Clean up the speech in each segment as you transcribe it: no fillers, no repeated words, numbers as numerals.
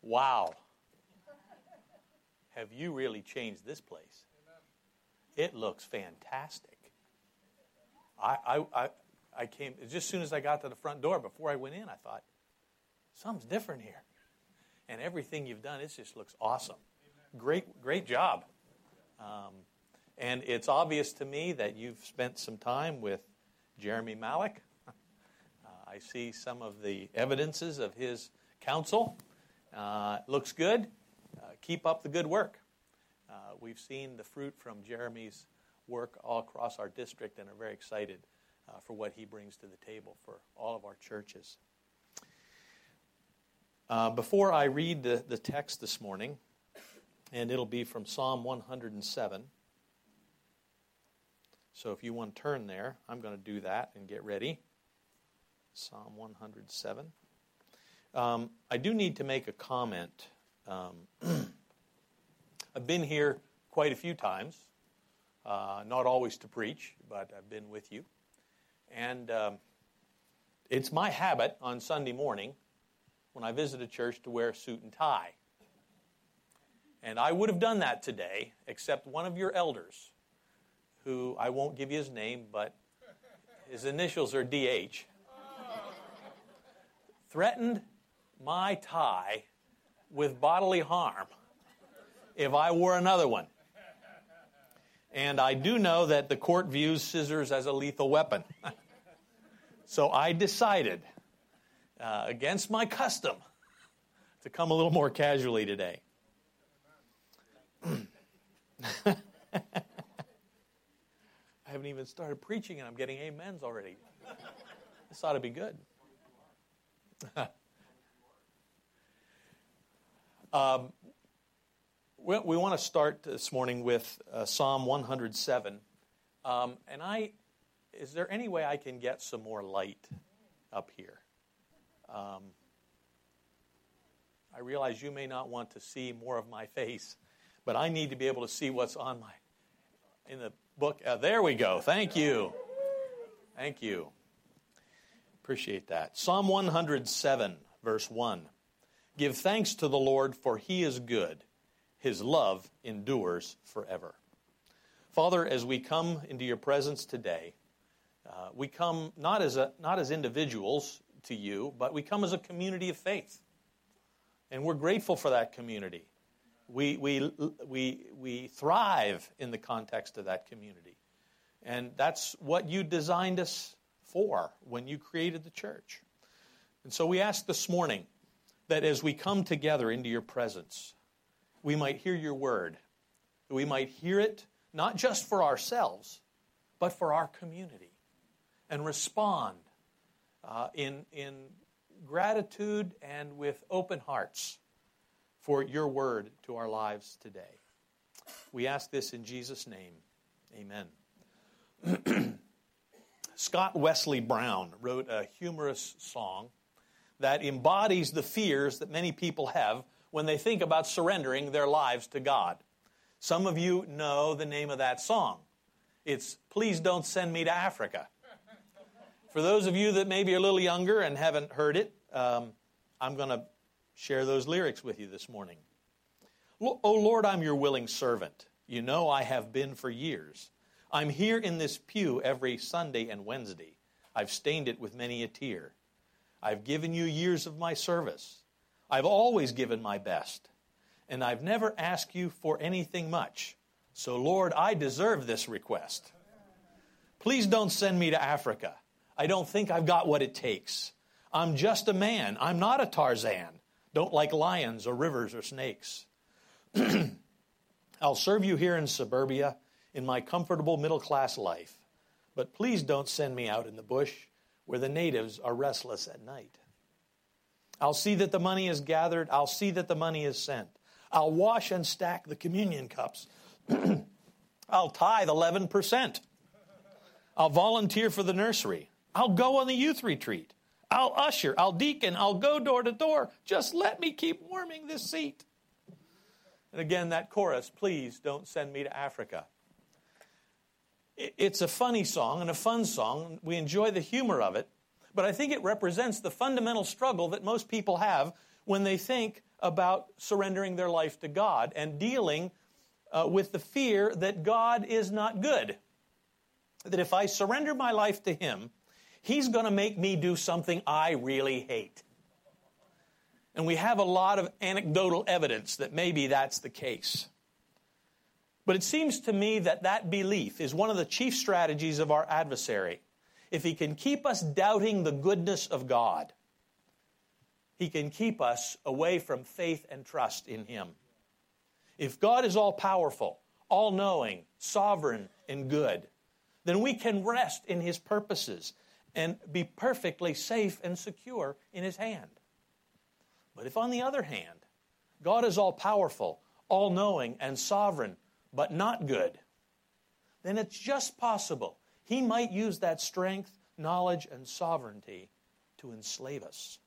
Wow. Have you really changed this place? It looks fantastic. I came, just as soon as I got to the front door, before I went in, I thought, something's different here. And everything you've done, it just looks awesome. Great job. And it's obvious to me that you've spent some time with Jeremy Malik. I see some of the evidences of his counsel. Looks good. Keep up the good work. We've seen the fruit from Jeremy's work all across our district and are very excited for what he brings to the table for all of our churches. Before I read the text this morning, and it'll be from Psalm 107. So if you want to turn there, I'm going to do that and get ready. Psalm 107. I do need to make a comment. I've been here quite a few times, not always to preach, but I've been with you. And it's my habit on Sunday morning, when I visit a church, to wear a suit and tie. And I would have done that today, except one of your elders, who I won't give you his name, but his initials are DH, threatened my tie with bodily harm if I wore another one. And I do know that the court views scissors as a lethal weapon. So I decided, against my custom, to come a little more casually today. I haven't even started preaching and I'm getting amens already. This ought to be good. We want to start this morning with Psalm 107. Is there any way I can get some more light up here? I realize you may not want to see more of my face, but I need to be able to see what's in the book. There we go. Thank you. Thank you. Appreciate that. Psalm 107, verse 1. Give thanks to the Lord, for he is good. His love endures forever. Father, as we come into your presence today, we come not as individuals to you, but we come as a community of faith. And we're grateful for that community. We thrive in the context of that community. And that's what you designed us for when you created the church. And so we ask this morning that as we come together into your presence, we might hear your word. We might hear it not just for ourselves, but for our community. And respond in gratitude and with open hearts for your word to our lives today. We ask this in Jesus' name. Amen. Scott Wesley Brown wrote a humorous song that embodies the fears that many people have when they think about surrendering their lives to God. Some of you know the name of that song. It's Please Don't Send Me to Africa. For those of you that maybe are a little younger and haven't heard it, I'm going to share those lyrics with you this morning. Oh Lord, I'm your willing servant. You know I have been for years. I'm here in this pew every Sunday and Wednesday. I've stained it with many a tear. I've given you years of my service. I've always given my best. And I've never asked you for anything much. So Lord, I deserve this request. Please don't send me to Africa. I don't think I've got what it takes. I'm just a man. I'm not a Tarzan. Don't like lions or rivers or snakes. I'll serve you here in suburbia in my comfortable middle-class life. But please don't send me out in the bush where the natives are restless at night. I'll see that the money is gathered. I'll see that the money is sent. I'll wash and stack the communion cups. I'll tithe 11%. I'll volunteer for the nursery. I'll go on the youth retreat. I'll usher. I'll deacon. I'll go door to door. Just let me keep warming this seat. And again, that chorus, please don't send me to Africa. It's a funny song and a fun song. We enjoy the humor of it. But I think it represents the fundamental struggle that most people have when they think about surrendering their life to God and dealing with the fear that God is not good. That if I surrender my life to Him, He's going to make me do something I really hate. And we have a lot of anecdotal evidence that maybe that's the case. But it seems to me that that belief is one of the chief strategies of our adversary. If he can keep us doubting the goodness of God, he can keep us away from faith and trust in Him. If God is all-powerful, all-knowing, sovereign, and good, then we can rest in His purposes and be perfectly safe and secure in His hand. But if, on the other hand, God is all-powerful, all-knowing, and sovereign, but not good, then it's just possible He might use that strength, knowledge, and sovereignty to enslave us.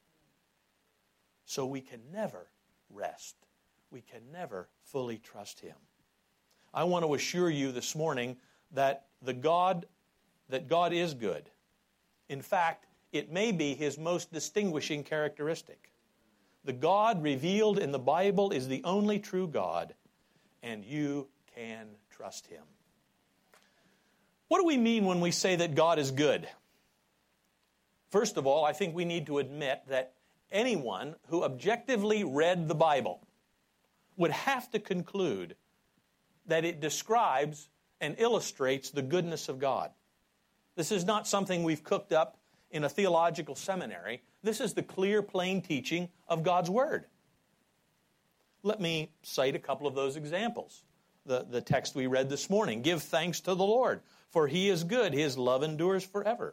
So we can never rest. We can never fully trust Him. I want to assure you this morning that God is good. In fact, it may be His most distinguishing characteristic. The God revealed in the Bible is the only true God, and you can trust Him. What do we mean when we say that God is good? First of all, I think we need to admit that anyone who objectively read the Bible would have to conclude that it describes and illustrates the goodness of God. This is not something we've cooked up in a theological seminary. This is the clear, plain teaching of God's Word. Let me cite a couple of those examples. The text we read this morning, give thanks to the Lord, for He is good, His love endures forever.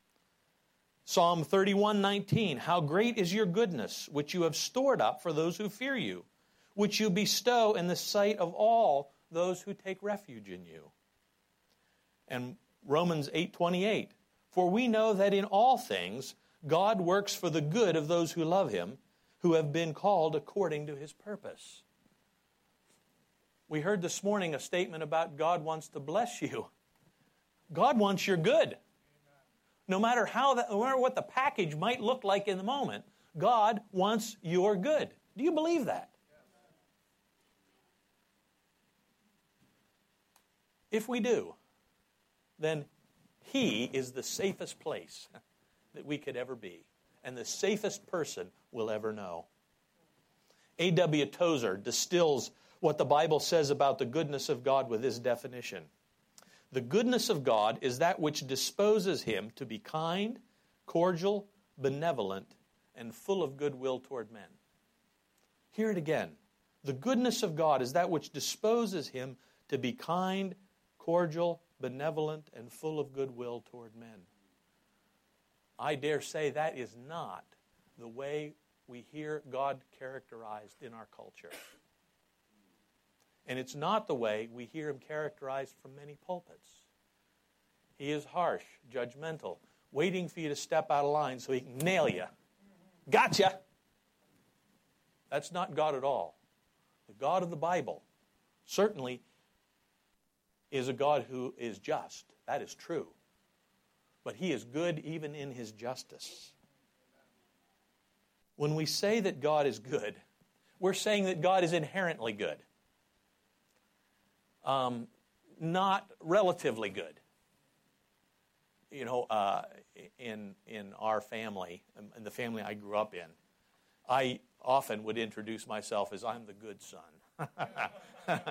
Psalm 31:19, how great is your goodness, which you have stored up for those who fear you, which you bestow in the sight of all those who take refuge in you. And Romans 8:28, for we know that in all things God works for the good of those who love Him, who have been called according to His purpose. We heard this morning a statement about God wants to bless you. God wants your good. No matter what the package might look like in the moment, God wants your good. Do you believe that? If we do, then He is the safest place that we could ever be, and the safest person we'll ever know. A.W. Tozer distills what the Bible says about the goodness of God with this definition. The goodness of God is that which disposes Him to be kind, cordial, benevolent, and full of goodwill toward men. Hear it again. The goodness of God is that which disposes Him to be kind, cordial, benevolent, and full of goodwill toward men. I dare say that is not the way we hear God characterized in our culture. And it's not the way we hear Him characterized from many pulpits. He is harsh, judgmental, waiting for you to step out of line so He can nail you. Gotcha! That's not God at all. The God of the Bible certainly is a God who is just. That is true. But He is good even in His justice. When we say that God is good, we're saying that God is inherently good. Not relatively good. You know, in our family, in the family I grew up in, I often would introduce myself as I'm the good son.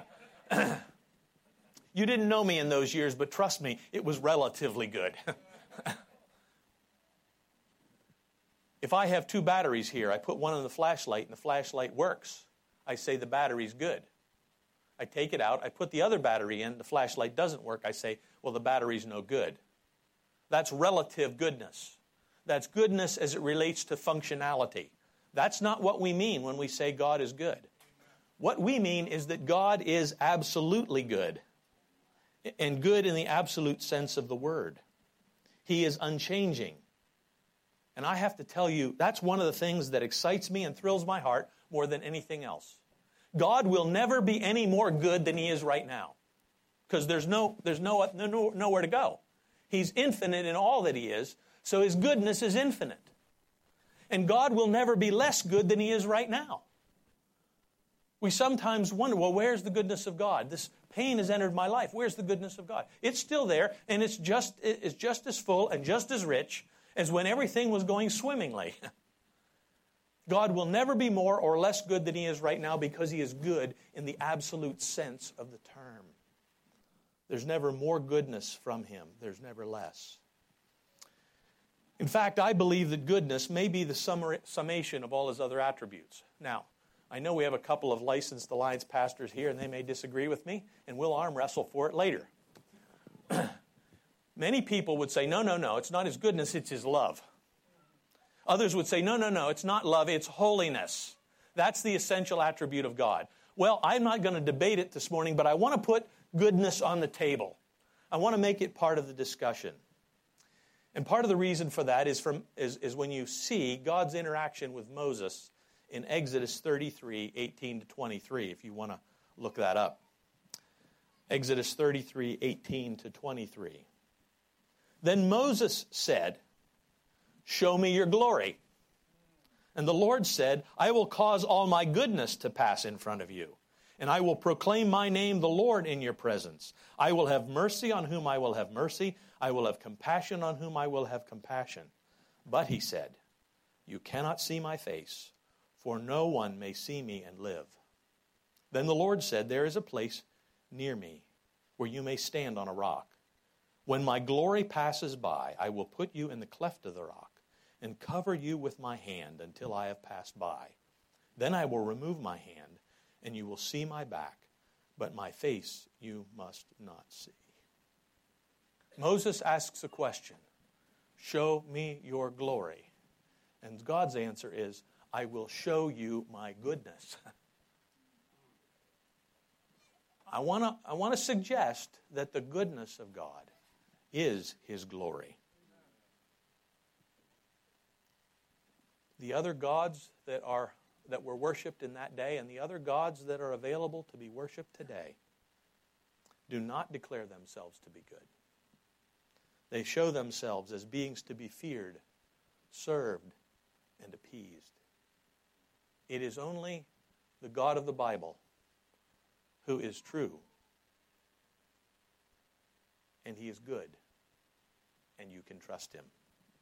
You didn't know me in those years, but trust me, it was relatively good. If I have two batteries here, I put one in the flashlight and the flashlight works. I say the battery's good. I take it out, I put the other battery in, the flashlight doesn't work. I say, well, the battery's no good. That's relative goodness. That's goodness as it relates to functionality. That's not what we mean when we say God is good. What we mean is that God is absolutely good, and good in the absolute sense of the word. He is unchanging. And I have to tell you, that's one of the things that excites me and thrills my heart more than anything else. God will never be any more good than He is right now, because there's nowhere to go. He's infinite in all that He is, so His goodness is infinite. And God will never be less good than He is right now. We sometimes wonder, well, where's the goodness of God? This pain has entered my life. Where's the goodness of God? It's still there, and it's just as full and just as rich as when everything was going swimmingly. God will never be more or less good than He is right now because He is good in the absolute sense of the term. There's never more goodness from Him. There's never less. In fact, I believe that goodness may be the summation of all His other attributes. Now, I know we have a couple of licensed Alliance pastors here, and they may disagree with me, and we'll arm wrestle for it later. Many people would say, no, it's not His goodness, it's His love. Others would say, no, it's not love, it's holiness. That's the essential attribute of God. Well, I'm not going to debate it this morning, but I want to put goodness on the table. I want to make it part of the discussion. And part of the reason for that is when you see God's interaction with Moses in Exodus 33, 18 to 23, if you want to look that up. Exodus 33, 18 to 23. Then Moses said, "Show me your glory." And the Lord said, "I will cause all my goodness to pass in front of you, and I will proclaim my name, the Lord, in your presence. I will have mercy on whom I will have mercy. I will have compassion on whom I will have compassion." But he said, "You cannot see my face, for no one may see me and live." Then the Lord said, "There is a place near me where you may stand on a rock. When my glory passes by, I will put you in the cleft of the rock and cover you with my hand until I have passed by. Then I will remove my hand, and you will see my back, but my face you must not see." Moses asks a question, "Show me your glory." And God's answer is, "I will show you my goodness." I want to suggest that the goodness of God is His glory. The other gods that were worshipped in that day and the other gods that are available to be worshipped today do not declare themselves to be good. They show themselves as beings to be feared, served, and appeased. It is only the God of the Bible who is true, and He is good, and you can trust Him.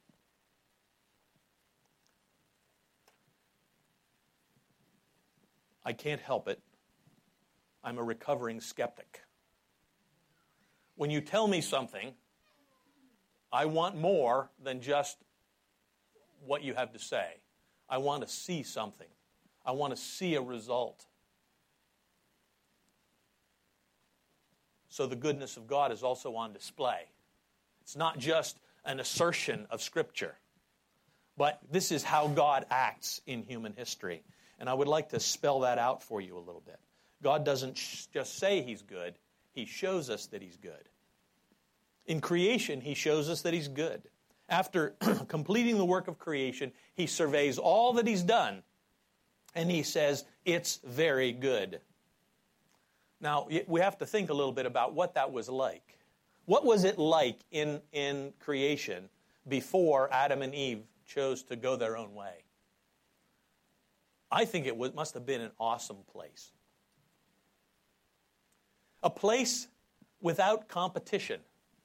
I can't help it. I'm a recovering skeptic. When you tell me something, I want more than just what you have to say. I want to see something. I want to see a result. So the goodness of God is also on display. It's not just an assertion of Scripture, but this is how God acts in human history. And I would like to spell that out for you a little bit. God doesn't just say He's good. He shows us that He's good. In creation, He shows us that He's good. After completing the work of creation, He surveys all that He's done, and He says, "It's very good." Now, we have to think a little bit about what that was like. What was it like in creation before Adam and Eve chose to go their own way? I think it must have been an awesome place. A place without competition.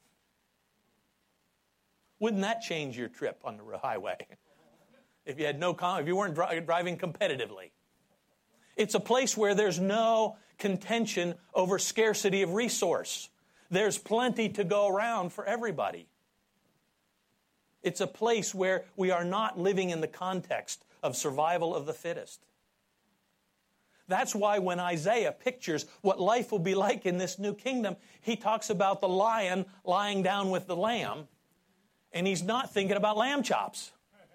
Wouldn't that change your trip on the highway? If you had if you weren't driving competitively. It's a place where there's no contention over scarcity of resource. There's plenty to go around for everybody. It's a place where we are not living in the context of survival of the fittest. That's why when Isaiah pictures what life will be like in this new kingdom, he talks about the lion lying down with the lamb, and he's not thinking about lamb chops.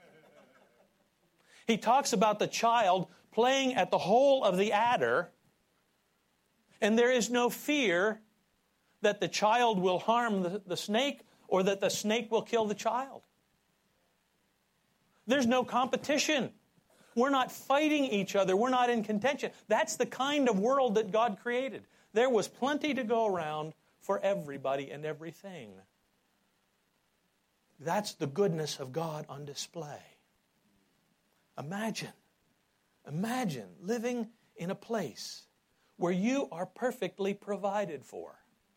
He talks about the child playing at the hole of the adder, and there is no fear that the child will harm the snake or that the snake will kill the child. There's no competition. We're not fighting each other. We're not in contention. That's the kind of world that God created. There was plenty to go around for everybody and everything. That's the goodness of God on display. Imagine living in a place where you are perfectly provided for.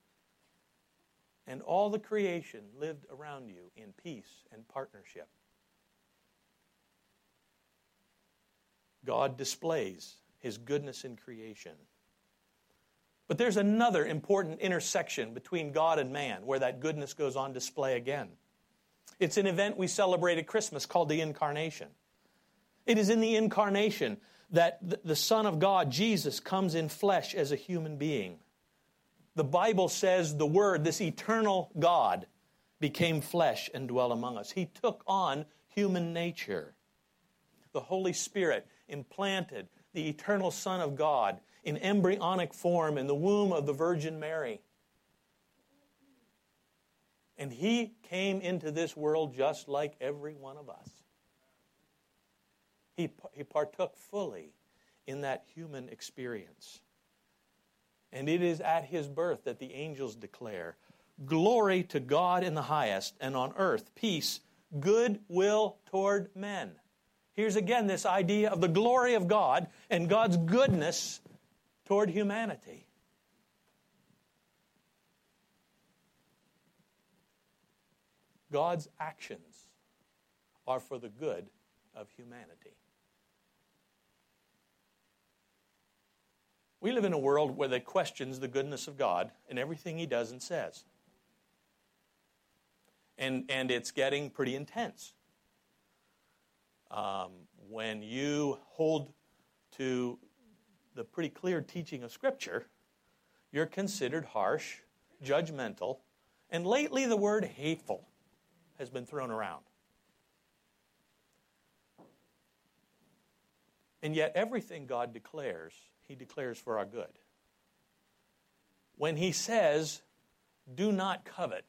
And all the creation lived around you in peace and partnership. God displays His goodness in creation. But there's another important intersection between God and man where that goodness goes on display again. It's an event we celebrate at Christmas called the Incarnation. It is in the Incarnation that the Son of God, Jesus, comes in flesh as a human being. The Bible says the Word, this eternal God, became flesh and dwelt among us. He took on human nature. The Holy Spirit implanted the eternal Son of God in embryonic form in the womb of the Virgin Mary. And He came into this world just like every one of us. He partook fully in that human experience. And it is at His birth that the angels declare, "Glory to God in the highest, and on earth peace, goodwill toward men." Here's again this idea of the glory of God and God's goodness toward humanity. God's actions are for the good of humanity. We live in a world where that questions the goodness of God in everything He does and says. And it's getting pretty intense. When you hold to the pretty clear teaching of Scripture, you're considered harsh, judgmental, and lately the word hateful has been thrown around. And yet everything God declares, He declares for our good. When He says, "Do not covet,"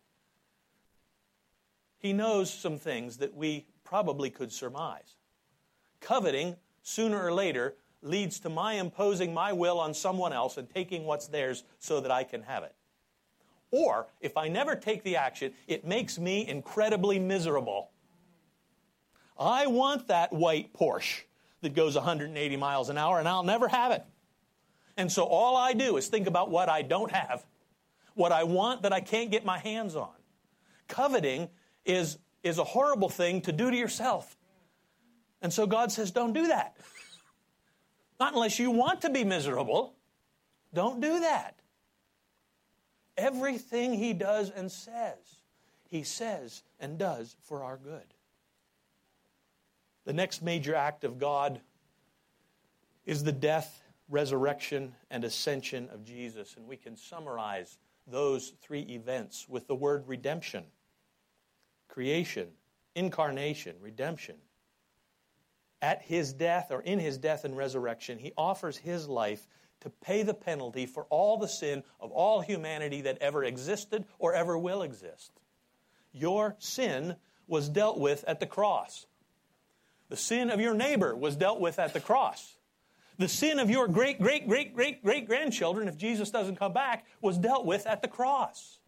He knows some things that we probably could surmise. Coveting, sooner or later, leads to my imposing my will on someone else and taking what's theirs so that I can have it. Or, if I never take the action, it makes me incredibly miserable. I want that white Porsche that goes 180 miles an hour, and I'll never have it. And so all I do is think about what I don't have, what I want that I can't get my hands on. Coveting is a horrible thing to do to yourself. And so God says, don't do that. Not unless you want to be miserable. Don't do that. Everything He does and says, He says and does for our good. The next major act of God is the death, resurrection, and ascension of Jesus. And we can summarize those three events with the word redemption. Creation, incarnation, redemption. At His death, or in His death and resurrection, He offers His life to pay the penalty for all the sin of all humanity that ever existed or ever will exist. Your sin was dealt with at the cross. The sin of your neighbor was dealt with at the cross. The sin of your great-great-great-great-great-grandchildren, if Jesus doesn't come back, was dealt with at the cross.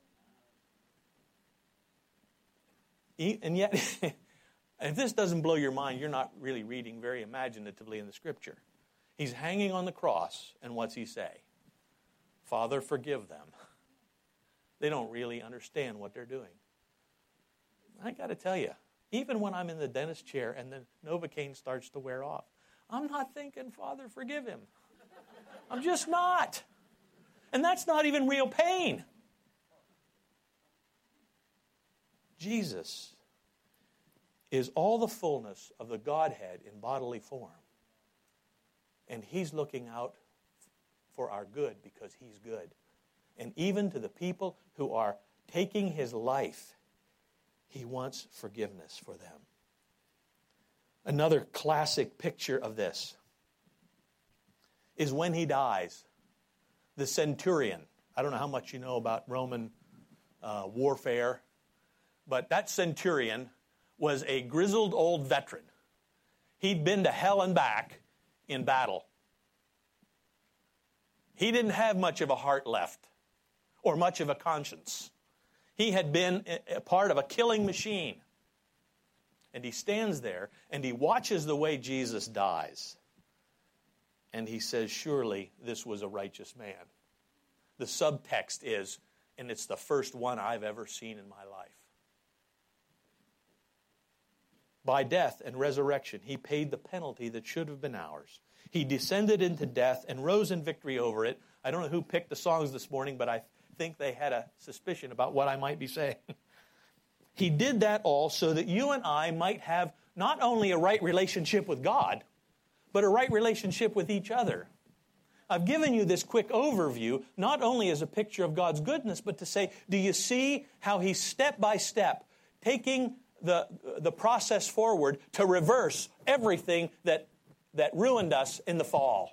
And yet, if this doesn't blow your mind, you're not really reading very imaginatively in the Scripture. He's hanging on the cross, and what's He say? Father, forgive them. They don't really understand what they're doing. I got to tell you, even when I'm in the dentist chair and the Novocaine starts to wear off, I'm not thinking, Father, forgive him. I'm just not. And that's not even real pain. Jesus is all the fullness of the Godhead in bodily form. And He's looking out for our good because He's good. And even to the people who are taking His life, He wants forgiveness for them. Another classic picture of this is when He dies. The centurion, I don't know how much you know about Roman warfare, but that centurion was a grizzled old veteran. He'd been to hell and back in battle. He didn't have much of a heart left or much of a conscience. He had been a part of a killing machine. And he stands there and he watches the way Jesus dies. And he says, surely this was a righteous man. The subtext is, and it's the first one I've ever seen in my life. By death and resurrection, he paid the penalty that should have been ours. He descended into death and rose in victory over it. I don't know who picked the songs this morning, but I think they had a suspicion about what I might be saying. He did that all so that you and I might have not only a right relationship with God, but a right relationship with each other. I've given you this quick overview, not only as a picture of God's goodness, but to say, do you see how he's step by step taking the process forward to reverse everything that ruined us in the fall?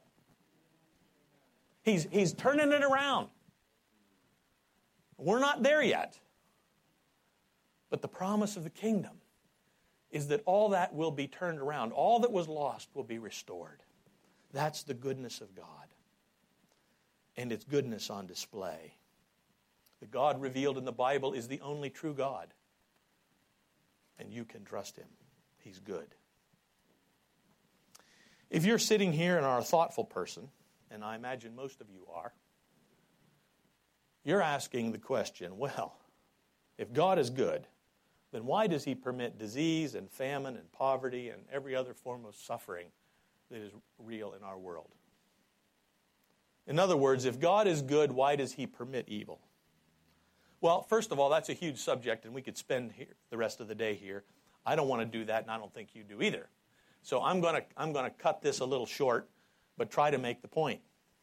He's turning it around. We're not there yet. But the promise of the kingdom is that all that will be turned around. All that was lost will be restored. That's the goodness of God. And its goodness on display. The God revealed in the Bible is the only true God. And you can trust him. He's good. If you're sitting here and are a thoughtful person, and I imagine most of you are, you're asking the question, well, if God is good, then why does he permit disease and famine and poverty and every other form of suffering that is real in our world? In other words, if God is good, why does he permit evil? Well, first of all, that's a huge subject, and we could spend the rest of the day here. I don't want to do that, and I don't think you do either. So I'm going to cut this a little short, but try to make the point.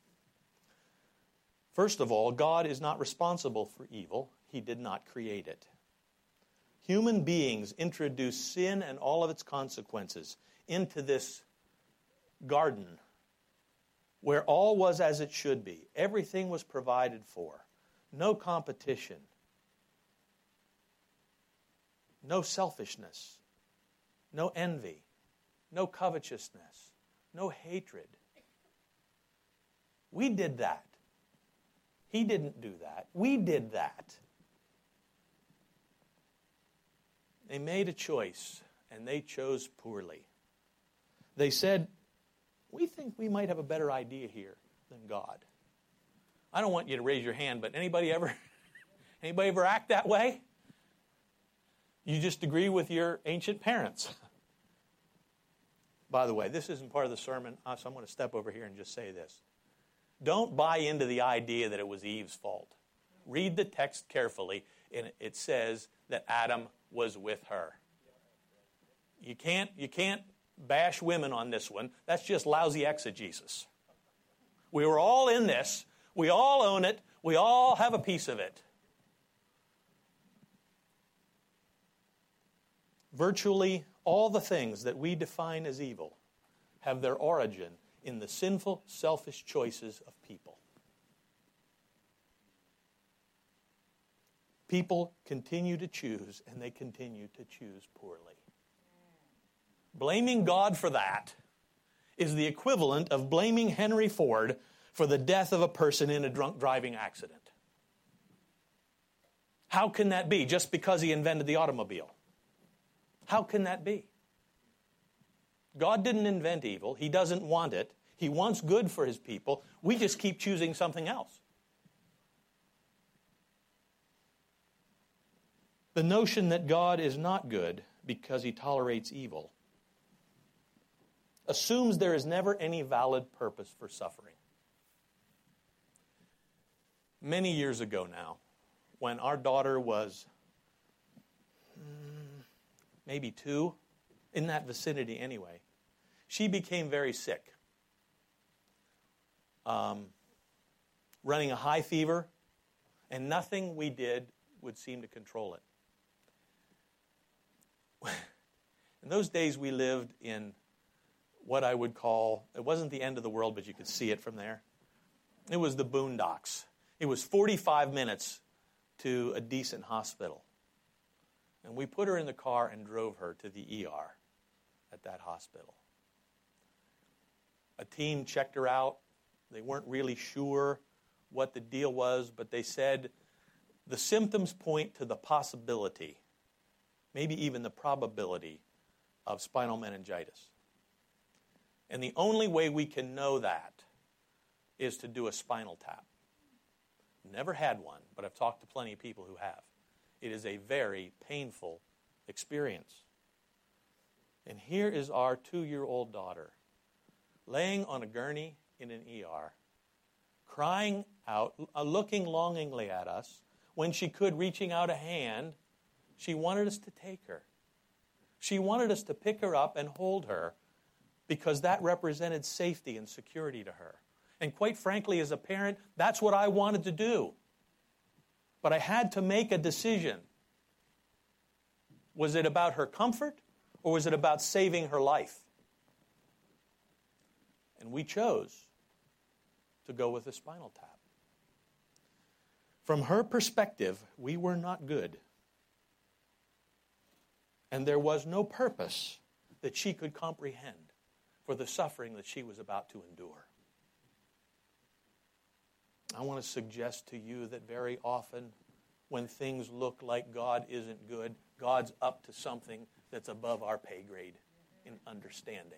First of all, God is not responsible for evil. He did not create it. Human beings introduced sin and all of its consequences into this garden where all was as it should be. Everything was provided for. No competition. No selfishness. No envy. No covetousness. No hatred. We did that. He didn't do that. We did that. They made a choice, and they chose poorly. They said, we think we might have a better idea here than God. I don't want you to raise your hand, but anybody ever act that way? You just agree with your ancient parents. By the way, this isn't part of the sermon, so I'm going to step over here and just say this. Don't buy into the idea that it was Eve's fault. Read the text carefully, and it says that Adam was with her. You can't bash women on this one. That's just lousy exegesis. We were all in this. We all own it. We all have a piece of it. Virtually all the things that we define as evil have their origin in the sinful, selfish choices of people. People continue to choose, and they continue to choose poorly. Blaming God for that is the equivalent of blaming Henry Ford for the death of a person in a drunk driving accident. How can that be? Just because he invented the automobile. How can that be? God didn't invent evil. He doesn't want it. He wants good for his people. We just keep choosing something else. The notion that God is not good because he tolerates evil assumes there is never any valid purpose for suffering. Many years ago now, when our daughter was maybe 2, in that vicinity anyway, she became very sick. Running a high fever, and nothing we did would seem to control it. In those days, we lived in what I would call, it wasn't the end of the world, but you could see it from there. It was the boondocks. It was 45 minutes to a decent hospital. And we put her in the car and drove her to the ER at that hospital. A team checked her out. They weren't really sure what the deal was, but they said the symptoms point to the possibility, maybe even the probability, of spinal meningitis. And the only way we can know that is to do a spinal tap. Never had one, but I've talked to plenty of people who have. It is a very painful experience. And here is our 2-year-old daughter laying on a gurney in an ER, crying out, looking longingly at us. When she could, reaching out a hand, she wanted us to take her. She wanted us to pick her up and hold her because that represented safety and security to her. And quite frankly, as a parent, that's what I wanted to do. But I had to make a decision. Was it about her comfort, or was it about saving her life? And we chose to go with a spinal tap. From her perspective, we were not good. And there was no purpose that she could comprehend for the suffering that she was about to endure. I want to suggest to you that very often when things look like God isn't good, God's up to something that's above our pay grade in understanding.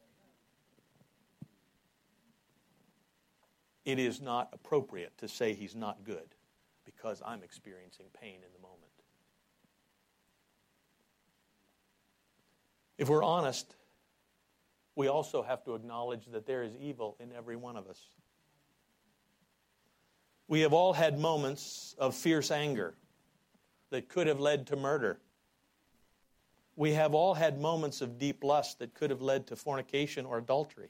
It is not appropriate to say he's not good because I'm experiencing pain in the moment. If we're honest, we also have to acknowledge that there is evil in every one of us. We have all had moments of fierce anger that could have led to murder. We have all had moments of deep lust that could have led to fornication or adultery.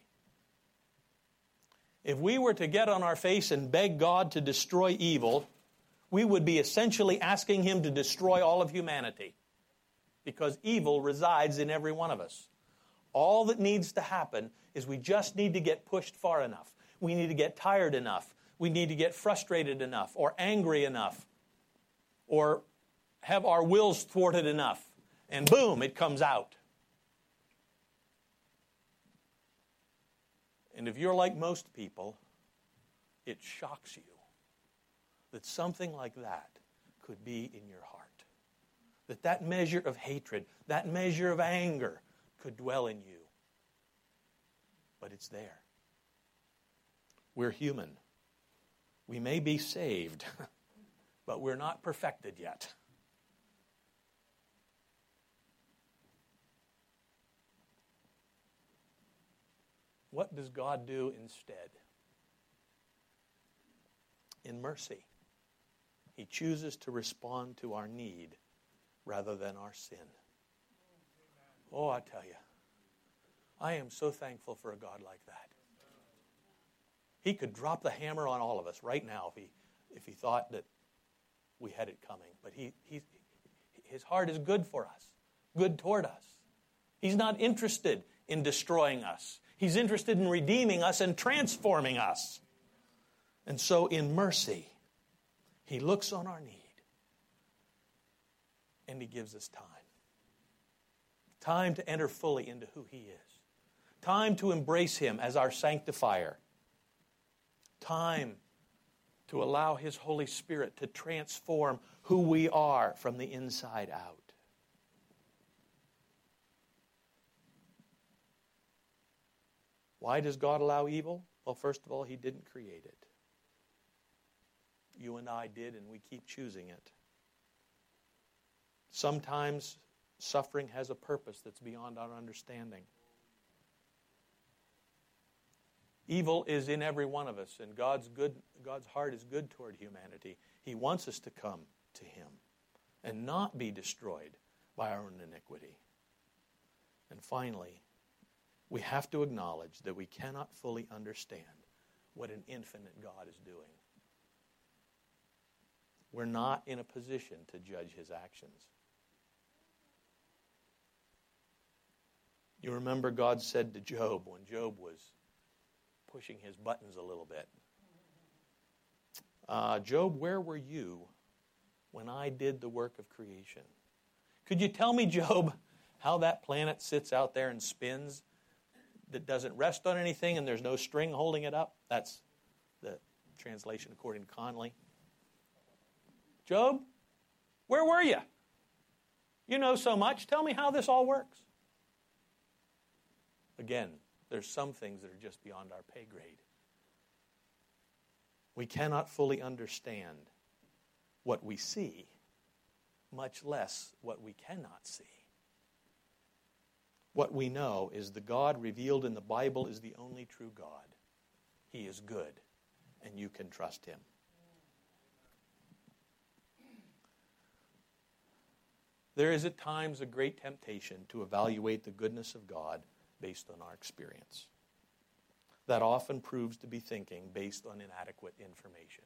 If we were to get on our face and beg God to destroy evil, we would be essentially asking him to destroy all of humanity, because evil resides in every one of us. All that needs to happen is we just need to get pushed far enough. We need to get tired enough. We need to get frustrated enough or angry enough or have our wills thwarted enough. And boom, it comes out. And if you're like most people, it shocks you that something like that could be in your heart. That measure of hatred, that measure of anger could dwell in you. But it's there. We're human. We may be saved, but we're not perfected yet. What does God do instead? In mercy, he chooses to respond to our need rather than our sin. Oh, I tell you, I am so thankful for a God like that. He could drop the hammer on all of us right now if he thought that we had it coming. But his heart is good for us, good toward us. He's not interested in destroying us. He's interested in redeeming us and transforming us. And so in mercy, he looks on our need and he gives us time. Time to enter fully into who he is. Time to embrace him as our sanctifier. Time to allow his Holy Spirit to transform who we are from the inside out. Why does God allow evil? Well, first of all, he didn't create it. You and I did, and we keep choosing it. Sometimes suffering has a purpose that's beyond our understanding. Evil is in every one of us, and God's heart is good toward humanity. He wants us to come to him and not be destroyed by our own iniquity. And finally, we have to acknowledge that we cannot fully understand what an infinite God is doing. We're not in a position to judge his actions. You remember God said to Job when Job was pushing his buttons a little bit, Job, where were you when I did the work of creation? Could you tell me, Job, how that planet sits out there and spins that doesn't rest on anything and there's no string holding it up? That's the translation according to Conley. Job, where were you? You know so much. Tell me how this all works. Again, there's some things that are just beyond our pay grade. We cannot fully understand what we see, much less what we cannot see. What we know is the God revealed in the Bible is the only true God. He is good, and you can trust him. There is at times a great temptation to evaluate the goodness of God based on our experience. That often proves to be thinking based on inadequate information.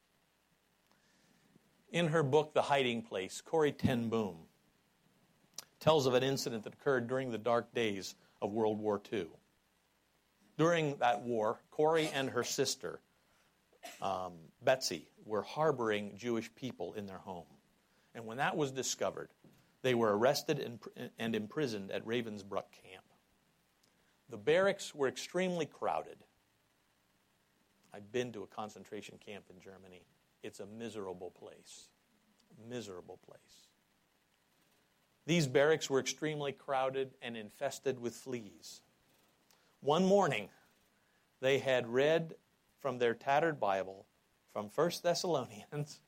In her book, The Hiding Place, Corrie ten Boom tells of an incident that occurred during the dark days of World War II. During that war, Corrie and her sister, Betsy, were harboring Jewish people in their home. And when that was discovered, they were arrested and imprisoned at Ravensbrück camp. The barracks were extremely crowded. I've been to a concentration camp in Germany. It's a miserable place. A miserable place. These barracks were extremely crowded and infested with fleas. One morning, they had read from their tattered Bible from 1 Thessalonians,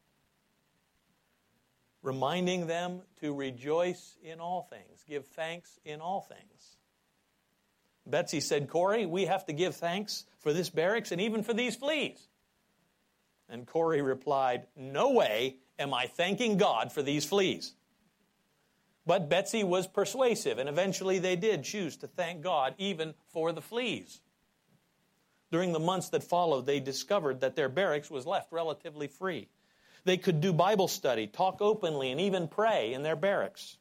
reminding them to rejoice in all things, give thanks in all things. Betsy said, Corrie, we have to give thanks for this barracks and even for these fleas. And Corrie replied, no way am I thanking God for these fleas. But Betsy was persuasive, and eventually they did choose to thank God even for the fleas. During the months that followed, they discovered that their barracks was left relatively free. They could do Bible study, talk openly, and even pray in their barracks.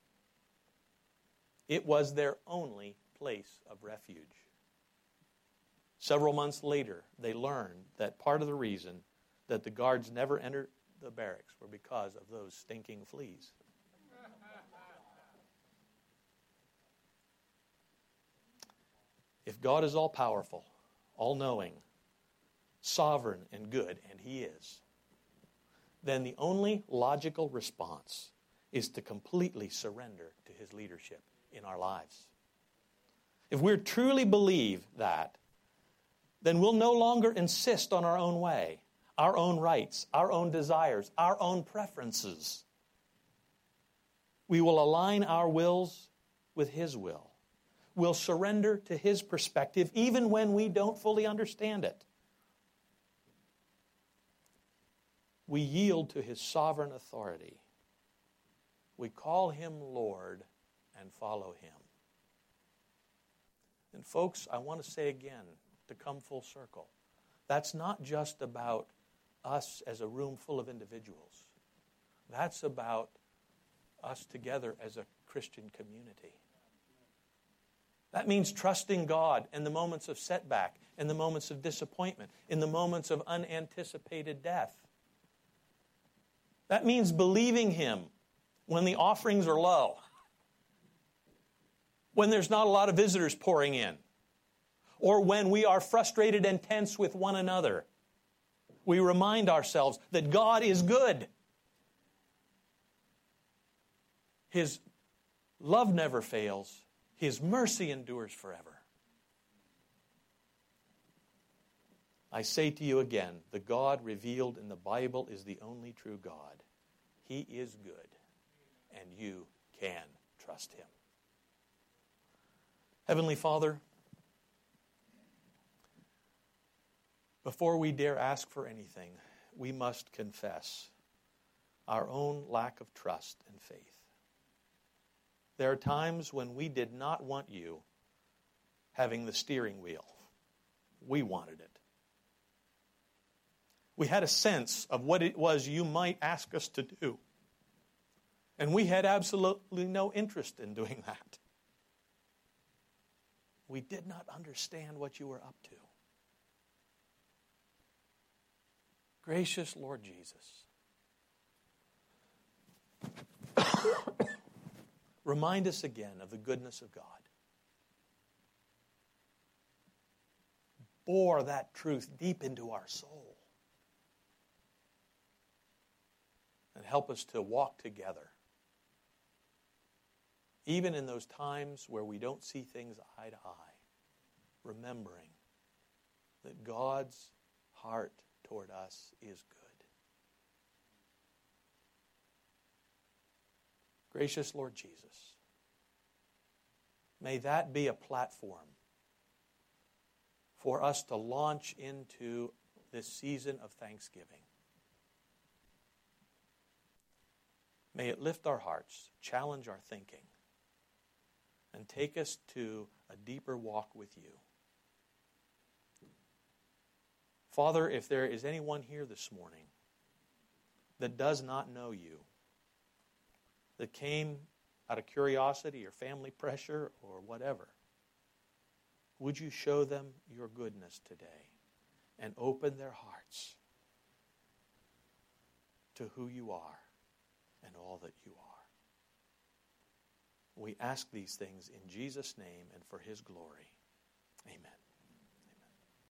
It was their only place of refuge. Several months later, they learned that part of the reason that the guards never entered the barracks were because of those stinking fleas. If God is all-powerful, all-knowing, sovereign, and good, and he is, then the only logical response is to completely surrender to his leadership in our lives. If we truly believe that, then we'll no longer insist on our own way, our own rights, our own desires, our own preferences. We will align our wills with his will. We'll surrender to his perspective even when we don't fully understand it. We yield to his sovereign authority. We call him Lord and follow him. And folks, I want to say again, to come full circle, that's not just about us as a room full of individuals. That's about us together as a Christian community. That means trusting God in the moments of setback, in the moments of disappointment, in the moments of unanticipated death. That means believing him when the offerings are low, when there's not a lot of visitors pouring in, or when we are frustrated and tense with one another. We remind ourselves that God is good. His love never fails. His mercy endures forever. I say to you again, the God revealed in the Bible is the only true God. He is good, and you can trust him. Heavenly Father, before we dare ask for anything, we must confess our own lack of trust and faith. There are times when we did not want you having the steering wheel. We wanted it. We had a sense of what it was you might ask us to do. And we had absolutely no interest in doing that. We did not understand what you were up to. Gracious Lord Jesus, remind us again of the goodness of God. Bore that truth deep into our soul. And help us to walk together. Even in those times where we don't see things eye to eye. remembering that God's heart toward us is good. Gracious Lord Jesus, may that be a platform for us to launch into this season of thanksgiving. May it lift our hearts, challenge our thinking, and take us to a deeper walk with you. Father, if there is anyone here this morning that does not know you, that came out of curiosity or family pressure or whatever, would you show them your goodness today and open their hearts to who you are and all that you are? We ask these things in Jesus' name and for his glory. Amen.